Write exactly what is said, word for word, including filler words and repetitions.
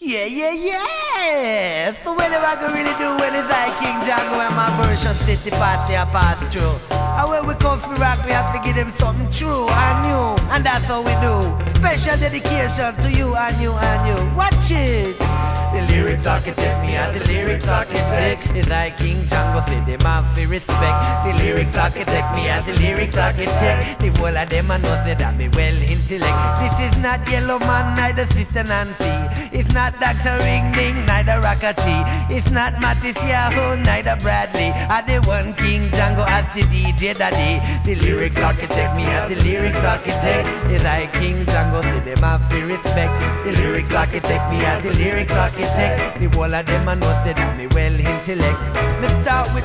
Yeah, yeah, yeah. So what am I gonna really do when it's like King Django and my version city party I pass through? And when we come for rock, we have to give them something true and new, and that's how we do. Special dedication to you and you and you. Watch it. The lyrics architect me as the lyrics architect. It's like King Django say them have to respect. The lyrics architect me as the lyrics architect. The whole of them I know say that me well intellect. This is not Yellow Man, neither Sister Nancy. It's not Doctor Ring Ding, neither Rockety. It's not Mattis Yahoo, neither Bradley. I the one King Django as the D J Daddy. The lyrics architect me as the lyrics architect. It's like King Django say them have to respect. The lyrics architect me as the lyrics architect. The whole of them I know say that me well intellect. Let's start with